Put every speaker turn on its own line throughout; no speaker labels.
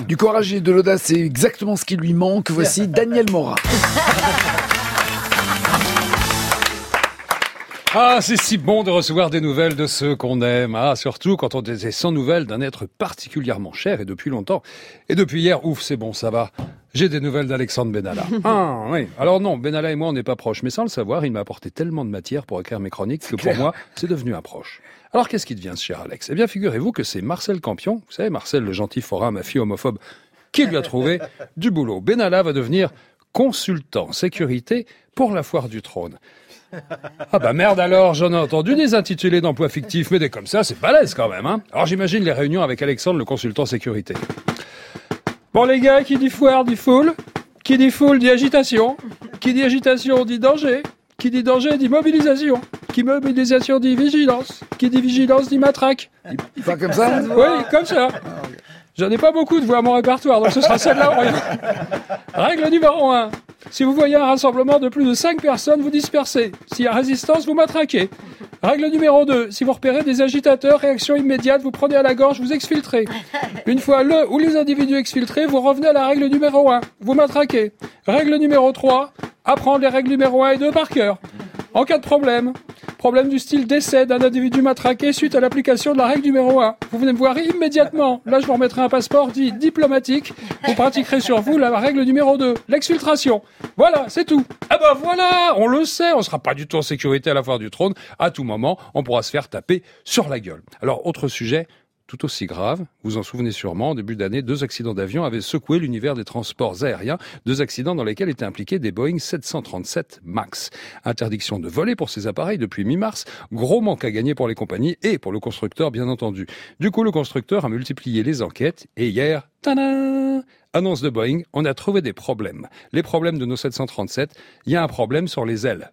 Du courage et de l'audace, c'est exactement ce qui lui manque. Voici Daniel Morat.
Ah, c'est si bon de recevoir des nouvelles de ceux qu'on aime. Ah, surtout quand on est sans nouvelles d'un être particulièrement cher et depuis longtemps. Et depuis hier, ouf, c'est bon, ça va. J'ai des nouvelles d'Alexandre Benalla. Ah, oui. Alors non, Benalla et moi, on n'est pas proches. Mais sans le savoir, il m'a apporté tellement de matière pour écrire mes chroniques que pour moi, c'est devenu un proche. Alors qu'est-ce qui devient ce cher Alex? Eh bien, figurez-vous que c'est Marcel Campion, vous savez, Marcel le gentil forain, mafieux homophobe, qui lui a trouvé du boulot. Benalla va devenir consultant sécurité pour la foire du trône. Ah bah merde alors, j'en ai entendu des intitulés d'emplois fictifs, mais des comme ça, c'est balèze quand même, hein. Alors j'imagine les réunions avec Alexandre, le consultant sécurité. Bon les gars, qui dit foire dit foule, qui dit foule dit agitation, qui dit agitation dit danger, qui dit danger dit mobilisation, qui mobilisation dit vigilance, qui dit vigilance dit matraque.
Pas comme ça?
Oui, comme ça. J'en ai pas beaucoup de voix à mon répertoire, donc ce sera celle-là ou rien. Règle numéro 1. Si vous voyez un rassemblement de plus de 5 personnes, vous dispersez. S'il y a résistance, vous matraquez. Règle numéro 2. Si vous repérez des agitateurs, réaction immédiate, vous prenez à la gorge, vous exfiltrez. Une fois le ou les individus exfiltrés, vous revenez à la règle numéro 1. Vous matraquez. Règle numéro 3. Apprendre les règles numéro 1 et 2 par cœur. En cas de problème du style décès d'un individu matraqué suite à l'application de la règle numéro 1. Vous venez me voir immédiatement. Là, je vous remettrai un passeport dit diplomatique. Vous pratiquerez sur vous la règle numéro 2, l'exfiltration. Voilà, c'est tout. Ah bah voilà, on le sait, on sera pas du tout en sécurité à la foire du trône. À tout moment, on pourra se faire taper sur la gueule. Alors, autre sujet, tout aussi grave, vous en souvenez sûrement, en début d'année, 2 accidents d'avion avaient secoué l'univers des transports aériens, 2 accidents dans lesquels étaient impliqués des Boeing 737 MAX. Interdiction de voler pour ces appareils depuis mi-mars, gros manque à gagner pour les compagnies et pour le constructeur bien entendu. Du coup, le constructeur a multiplié les enquêtes et hier, tadam, annonce de Boeing, on a trouvé des problèmes. Les problèmes de nos 737, il y a un problème sur les ailes.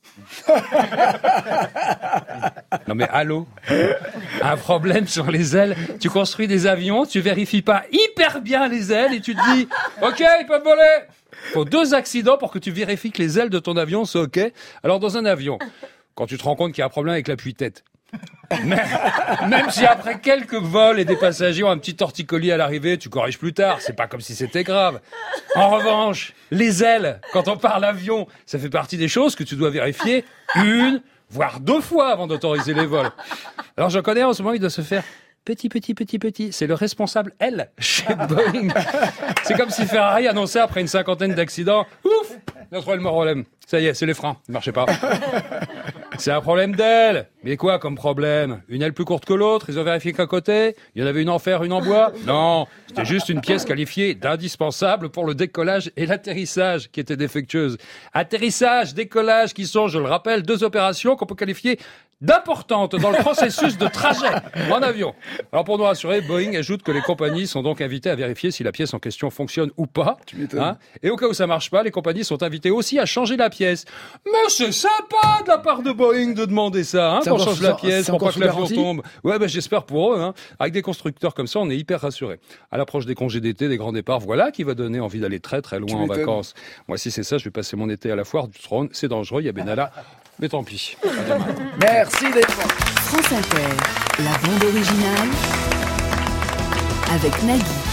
Non mais allô, un problème sur les ailes. Tu construis des avions, tu vérifies pas hyper bien les ailes et tu te dis ok, ils peuvent voler. Faut 2 accidents pour que tu vérifies que les ailes de ton avion sont ok. Alors dans un avion, quand tu te rends compte qu'il y a un problème avec l'appui-tête, même si après quelques vols et des passagers ont un petit torticolis à l'arrivée, tu corriges plus tard, c'est pas comme si c'était grave. En revanche, les ailes, quand on part l'avion, ça fait partie des choses que tu dois vérifier 1, voire 2 fois avant d'autoriser les vols. Alors j'en connais en ce moment, il doit se faire petit. C'est le responsable L chez Boeing. C'est comme si Ferrari annonçait après une 50aine d'accidents, ouf, on a trouvé le problème. Ça y est, c'est les freins, ne marchez pas. C'est un problème d'aile. Mais quoi comme problème? Une aile plus courte que l'autre, ils ont vérifié qu'à côté, il y en avait une en fer, une en bois? Non, c'était juste une pièce qualifiée d'indispensable pour le décollage et l'atterrissage qui était défectueuse. Atterrissage, décollage qui sont, je le rappelle, 2 opérations qu'on peut qualifier d'importantes dans le processus de trajet en avion. Alors pour nous rassurer, Boeing ajoute que les compagnies sont donc invitées à vérifier si la pièce en question fonctionne ou pas. Hein, et au cas où ça marche pas, les compagnies sont invitées aussi à changer la pièce. Mais c'est sympa de la part de Boeing de demander ça, hein, qu'on change la pièce pour pas que l'avion tombe. Ouais, ben j'espère pour eux. Hein. Avec des constructeurs comme ça, on est hyper rassurés. À l'approche des congés d'été, des grands départs, voilà qui va donner envie d'aller très très loin en vacances. Moi, si c'est ça, je vais passer mon été à la foire du trône. C'est dangereux, il y a Benalla. Mais tant pis.
Merci d'être là.
France Inter, la bande originale avec Nagui.